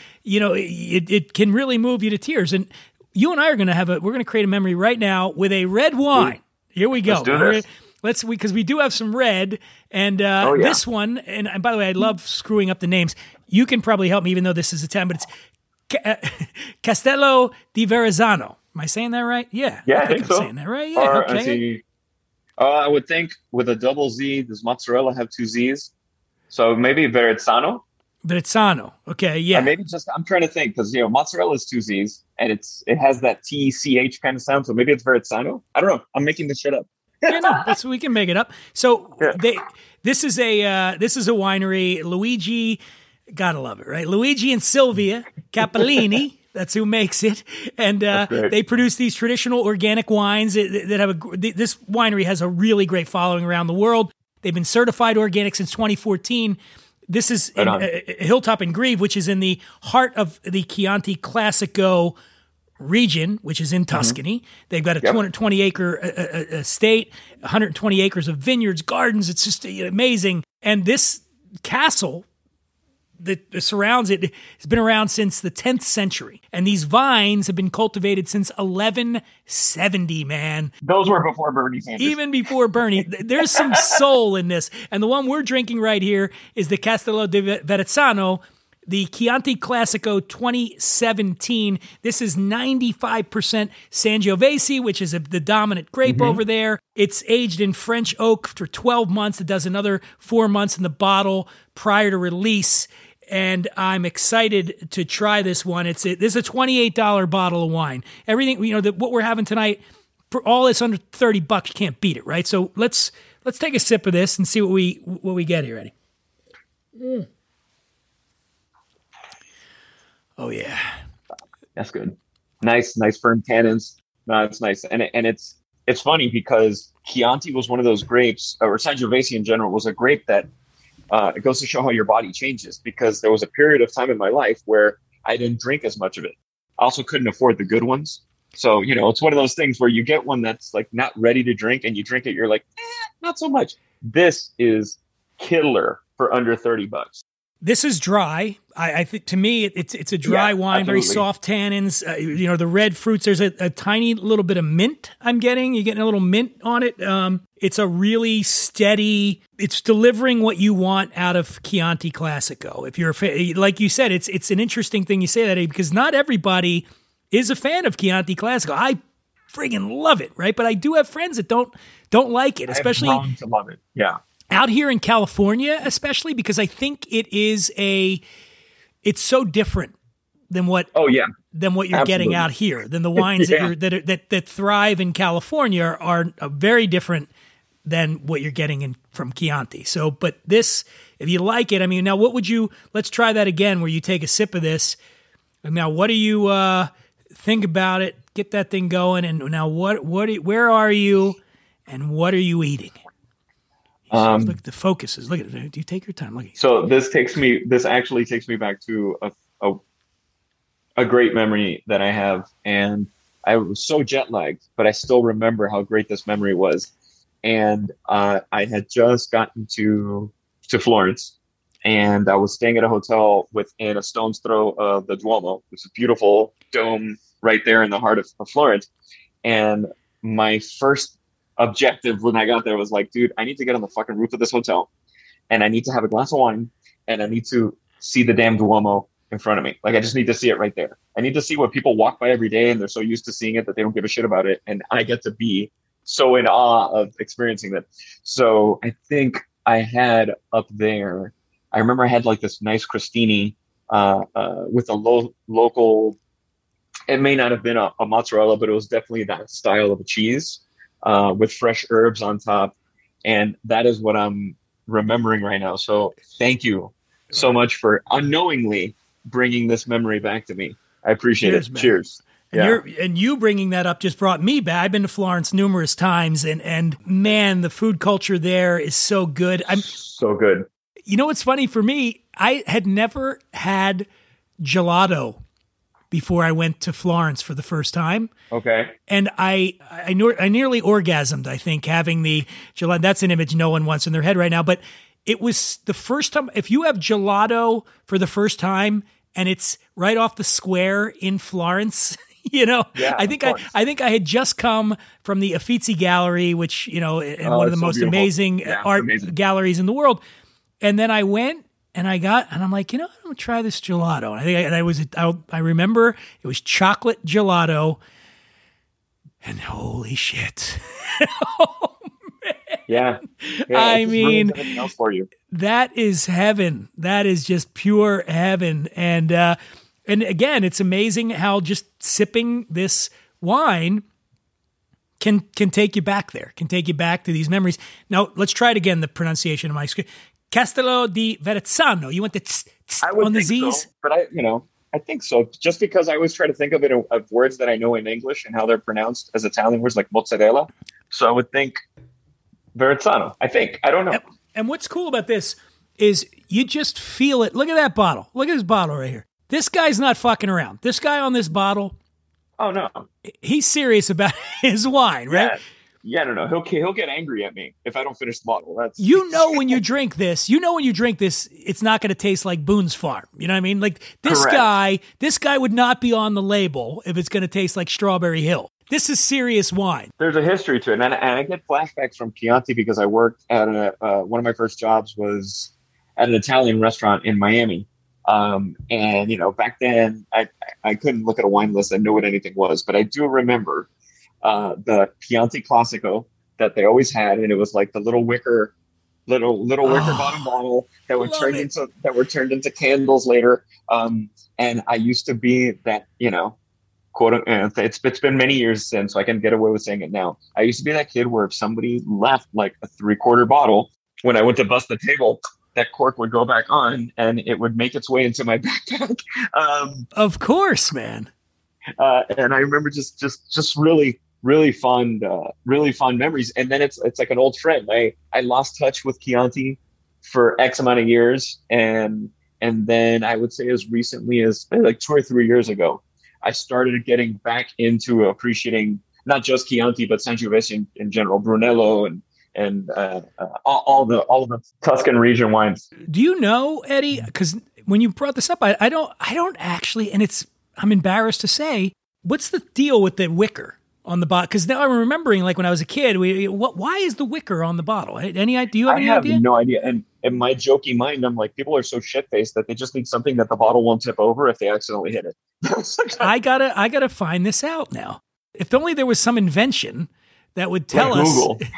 it can really move you to tears. And you and I are going to we're going to create a memory right now with a red wine. Here we go. Let's do this. Because we do have some red, and this one, and by the way, I love screwing up the names. You can probably help me, even though this is Italian, but it's Castello di Verrazzano. Am I saying that right? Yeah. Yeah, I think I'm so. saying that right? Yeah, okay. I would think with a double Z, does mozzarella have two Z's? So maybe Verrazzano. Verrazzano. Okay, yeah. Or maybe I'm trying to think, because mozzarella is two Z's, and it has that TCH kind of sound, so maybe it's Verrazzano. I don't know. I'm making this shit up. Yeah, no, we can make it up. So this is a winery. Luigi, gotta love it, right? Luigi and Silvia Capellini. That's who makes it, and they produce these traditional organic wines that have this winery has a really great following around the world. They've been certified organic since 2014. This is in Hilltop and Grieve, which is in the heart of the Chianti Classico region, which is in Tuscany. They've got a 220-acre estate, 120 acres of vineyards, gardens. It's just amazing. And this castle that surrounds it has been around since the 10th century. And these vines have been cultivated since 1170, man. Those were before Bernie Sanders. Even before Bernie. There's some soul in this. And the one we're drinking right here is the Castello di Verrazzano, the Chianti Classico 2017. This is 95% Sangiovese, which is the dominant grape over there. It's aged in French oak for 12 months. It does another 4 months in the bottle prior to release. And I'm excited to try this one. This is a $28 bottle of wine. Everything, what we're having tonight, for all this under $30, you can't beat it, right? So let's take a sip of this and see what we get here. Ready? Oh yeah, that's good. Nice firm tannins. No, it's nice, and it's funny because Chianti was one of those grapes, or Sangiovese in general was a grape that it goes to show how your body changes. Because there was a period of time in my life where I didn't drink as much of it. I also couldn't afford the good ones, so it's one of those things where you get one that's like not ready to drink, and you drink it, you're like, not so much. This is killer for under $30. This is dry. I think to me, it's a dry wine, absolutely. very soft tannins. The red fruits. There's a tiny little bit of mint. I'm getting. You're getting a little mint on it. It's a really steady. It's delivering what you want out of Chianti Classico. If you're like you said, it's an interesting thing you say that, because not everybody is a fan of Chianti Classico. I friggin' love it, right? But I do have friends that don't like it, especially I've grown to love it. Yeah. Out here in California, especially, because I think it's so different than what you're Absolutely. getting out here, than the wines that thrive in California are very different than what you're getting from Chianti. So, but this, if you like it, I mean, now let's try that again, where you take a sip of this. And now, what do you think about it? Get that thing going. And now where are you and what are you eating? Look at the focuses. Look at it. Do you take your time? Look at it. So this actually takes me back to a great memory that I have, and I was so jet lagged, but I still remember how great this memory was. And I had just gotten to Florence, and I was staying at a hotel within a stone's throw of the Duomo, which is a beautiful dome right there in the heart of Florence. And my first objective when I got there was like, dude, I need to get on the fucking roof of this hotel, and I need to have a glass of wine, and I need to see the damn Duomo in front of me. Like, I just need to see it right there. I need to see what people walk by every day, and they're so used to seeing it that they don't give a shit about it. And I get to be so in awe of experiencing that. So I think I had up there, I remember I had like this nice crostini with a local it may not have been a mozzarella, but it was definitely that style of a cheese with fresh herbs on top. And that is what I'm remembering right now. So thank you so much for unknowingly bringing this memory back to me. I appreciate it. Man. Cheers. And you bringing that up just brought me back. I've been to Florence numerous times, and man, the food culture there is so good. So good. You know what's funny for me? I had never had gelato before I went to Florence for the first time. Okay. And I nearly orgasmed, I think, having the gelato. That's an image no one wants in their head right now. But it was the first time, if you have gelato for the first time and it's right off the square in Florence, you know, yeah, I think I had just come from the Uffizi Gallery, which, you know, one of the most amazing art galleries in the world. And then I went and I'm like, you know, I'm gonna try this gelato. And I remember it was chocolate gelato, and holy shit. Oh, man. Yeah. I mean, everything else for you. That is heaven. That is just pure heaven. And again, it's amazing how just sipping this wine can take you back there, can take you back to these memories. Now, let's try it again, the pronunciation of my screen. Castello di Verrazzano. You went to on the Z's? So, but I think so. Just because I always try to think of it of words that I know in English and how they're pronounced as Italian words, like mozzarella. So I would think Verrazzano. I think. I don't know. And what's cool about this is you just feel it. Look at that bottle. Look at this bottle right here. This guy's not fucking around. This guy on this bottle. Oh no. He's serious about his wine, right? Yeah, no. He'll get angry at me if I don't finish the bottle. That's when you drink this, it's not going to taste like Boone's Farm. You know what I mean? Like this guy would not be on the label if it's going to taste like Strawberry Hill. This is serious wine. There's a history to it, and I get flashbacks from Chianti because I worked at one of my first jobs was at an Italian restaurant in Miami. And back then I couldn't look at a wine list and know what anything was, but I do remember the Chianti Classico that they always had, and it was like the little wicker bottom bottle that were turned into candles later. And I used to be that, quote, it's been many years since, so I can get away with saying it now. I used to be that kid where if somebody left like a 3/4 bottle, when I went to bust the table, that cork would go back on and it would make its way into my backpack. Of course, man. And I remember just really fond memories. And then it's like an old friend. I lost touch with Chianti for X amount of years. And then I would say as recently as maybe like 2 or 3 years ago, I started getting back into appreciating not just Chianti, but Sangiovese in general, Brunello and all of the Tuscan region wines. Do you know, Eddie? Because when you brought this up, I don't actually, and I'm embarrassed to say, what's the deal with the wicker on the bottle? Because now I'm remembering, like when I was a kid, why is the wicker on the bottle? Any idea? Do you have any idea? I have no idea. And in my jokey mind, I'm like, people are so shit-faced that they just need something that the bottle won't tip over if they accidentally hit it. I gotta find this out now. If only there was some invention that would tell us,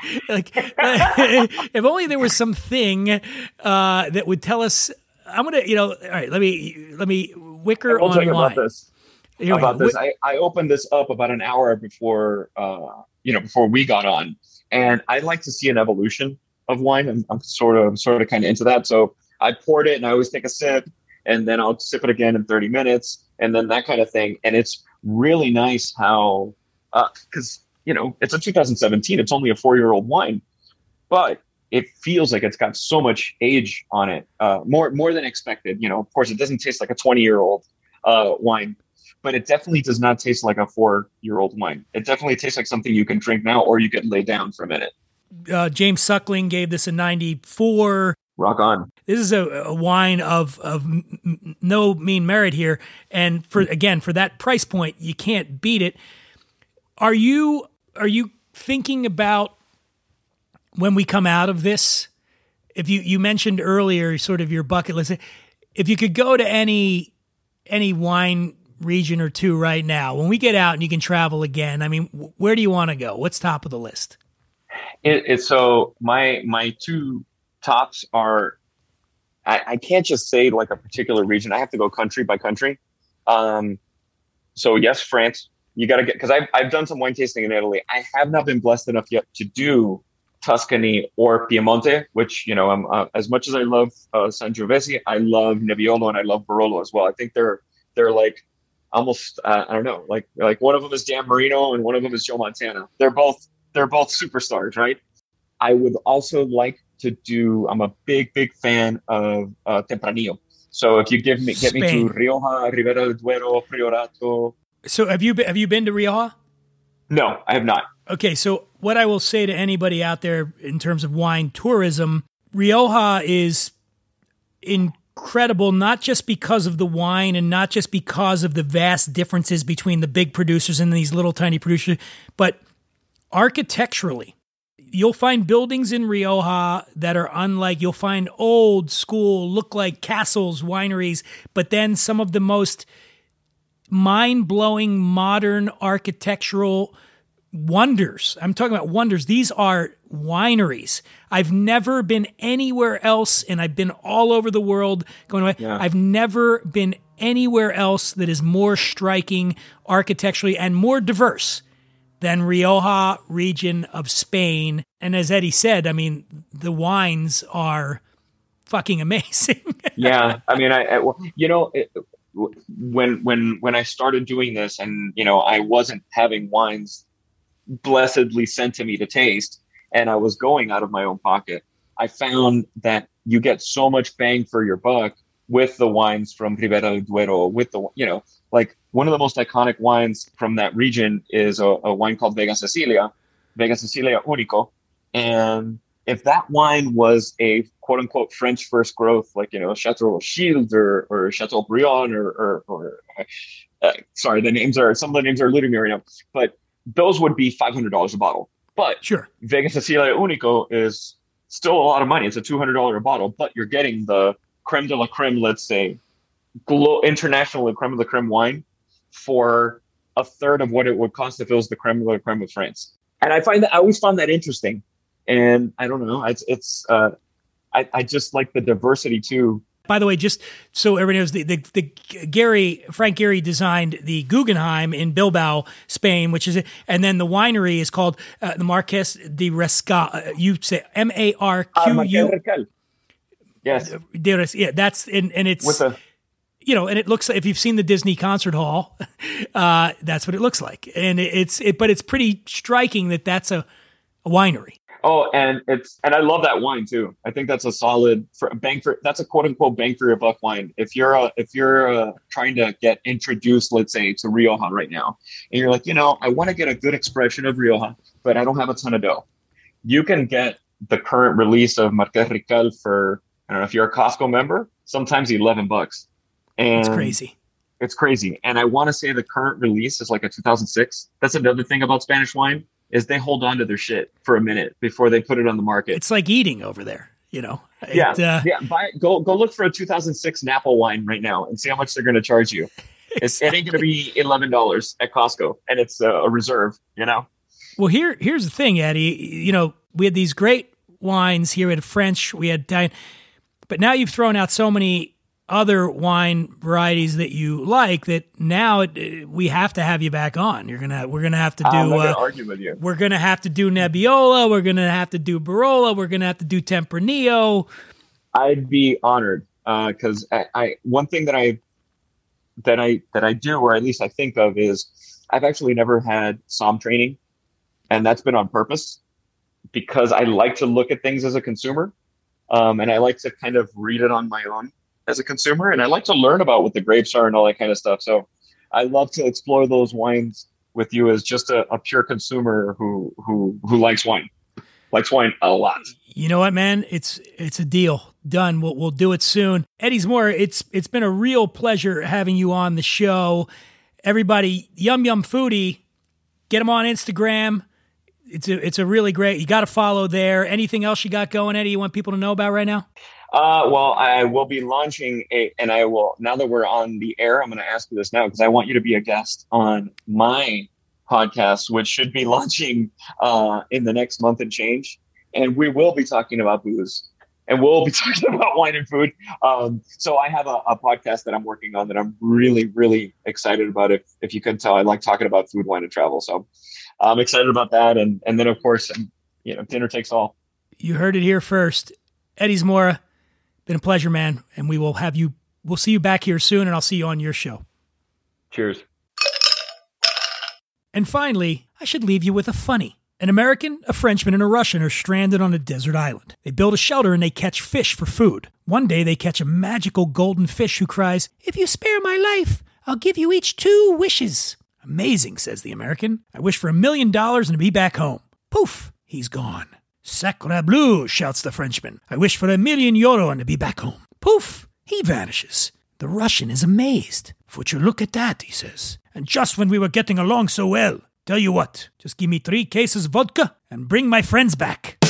if only there was something that would tell us. I'm gonna, all right. Let me wicker on wine. About this. I opened this up about an hour before, before we got on, and I like to see an evolution of wine. I'm sort of kind of into that. So I poured it, and I always take a sip, and then I'll sip it again in 30 minutes, and then that kind of thing. And it's really nice how, because it's a 2017. It's only a 4-year-old wine, but it feels like it's got so much age on it, more than expected. Of course, it doesn't taste like a 20-year-old wine, but it definitely does not taste like a 4-year-old wine. It definitely tastes like something you can drink now, or you can lay down for a minute. James Suckling gave this a 94. Rock on. This is a wine of no mean merit here, and for that price point, you can't beat it. Are you thinking about when we come out of this? If you mentioned earlier sort of your bucket list, if you could go to any wine region or two right now, when we get out and you can travel again, I mean, where do you want to go? What's top of the list? So my two tops are, I can't just say like a particular region. I have to go country by country. So yes, France. You got to get, because I've done some wine tasting in Italy. I have not been blessed enough yet to do Tuscany or Piemonte, which, you know, I'm as much as I love Sangiovese, I love Nebbiolo and I love Barolo as well. I think they're like almost I don't know, like one of them is Dan Marino and one of them is Joe Montana. They're both superstars, right? I would also like to do. I'm a big fan of Tempranillo. So if you get me to Rioja, Ribera del Duero, Priorato. So have you been to Rioja? No, I have not. Okay, so what I will say to anybody out there in terms of wine tourism, Rioja is incredible, not just because of the wine and not just because of the vast differences between the big producers and these little tiny producers, but architecturally. You'll find buildings in Rioja that are unlike, you'll find old school, look like castles, wineries, but then some of the most mind-blowing modern architectural wonders. I'm talking about wonders. These are wineries. I've never been anywhere else, and I've been all over the world going away. Yeah. I've never been anywhere else that is more striking architecturally and more diverse than Rioja region of Spain. And as Eddie said, I mean, the wines are fucking amazing. Yeah. I mean, when I started doing this and, you know, I wasn't having wines blessedly sent to me to taste and I was going out of my own pocket, I found that you get so much bang for your buck with the wines from Ribera del Duero, with the, you know, like one of the most iconic wines from that region is a wine called Vega Sicilia Unico. And if that wine was a quote unquote French first growth, like, you know, Chateau Shield or Chateau Briand or sorry, some of the names are eluding me right now, but those would be $500 a bottle. But sure, Vega Sicilia Unico is still a lot of money. It's a $200 a bottle, but you're getting the creme de la creme, let's say, international creme de la creme wine for a third of what it would cost if it was the creme de la creme of France. And I always found that interesting. And I don't know, I just like the diversity too. By the way, just so everybody knows, Frank Gehry designed the Guggenheim in Bilbao, Spain, which is, and then the winery is called the Marqués de Riscal. You say Marqués. Yes. Yeah, that's and it's with a, you know, and it looks like, if you've seen the Disney concert hall, that's what it looks like, and but it's pretty striking that that's a winery. Oh, and I love that wine too. I think that's a solid that's a quote unquote bang for your buck wine. If you're trying to get introduced, let's say, to Rioja right now, and you're like, you know, I want to get a good expression of Rioja, but I don't have a ton of dough. You can get the current release of Marqués Riscal for, I don't know if you're a Costco member, sometimes $11. And it's crazy. It's crazy. And I want to say the current release is like a 2006. That's another thing about Spanish wine, is they hold on to their shit for a minute before they put it on the market. It's like eating over there, you know? Go look for a 2006 Napa wine right now and see how much they're going to charge you. Exactly. It ain't going to be $11 at Costco, and it's a reserve, you know? Well, here's the thing, Eddie. You know, we had these great wines here. We had French, we had Italian, but now you've thrown out so many other wine varieties that you like that now we have to have you back on. We're gonna have to do. I'm not gonna argue with you. We're gonna have to do Nebbiolo. We're gonna have to do Barolo. We're gonna have to do Tempranillo. I'd be honored because I one thing that I do, or at least I think of, is I've actually never had SOM training, and that's been on purpose because I like to look at things as a consumer, and I like to kind of read it on my own as a consumer, and I like to learn about what the grapes are and all that kind of stuff. So I love to explore those wines with you as just a pure consumer who likes wine a lot. You know what, man? It's a deal. Done. We'll do it soon. Eddie Zamora, it's been a real pleasure having you on the show. Everybody, Yum Yum Foodie, get him on Instagram. It's a really great. You got to follow there. Anything else you got going, Eddie? You want people to know about right now? Well, I will be launching now that we're on the air, I'm going to ask you this now because I want you to be a guest on my podcast, which should be launching in the next month and change. And we will be talking about booze. and we'll be talking about wine and food. So I have a podcast that I'm working on that I'm really, really excited about. If you couldn't tell, I like talking about food, wine, and travel. So I'm excited about that. And then, of course, dinner takes all. You heard it here first. Eddie Zamora, been a pleasure, man. And we'll see you back here soon, and I'll see you on your show. Cheers. And finally, I should leave you with a funny. An American, a Frenchman, and a Russian are stranded on a desert island. They build a shelter and they catch fish for food. One day they catch a magical golden fish who cries, "If you spare my life, I'll give you each 2 wishes." "Amazing," says the American. "I wish for $1 million and to be back home." Poof, he's gone. "Sacre bleu," shouts the Frenchman. "I wish for €1 million and to be back home." Poof, he vanishes. The Russian is amazed. "Would you look at that," he says. "And just when we were getting along so well. Tell you what, just give me 3 cases vodka and bring my friends back."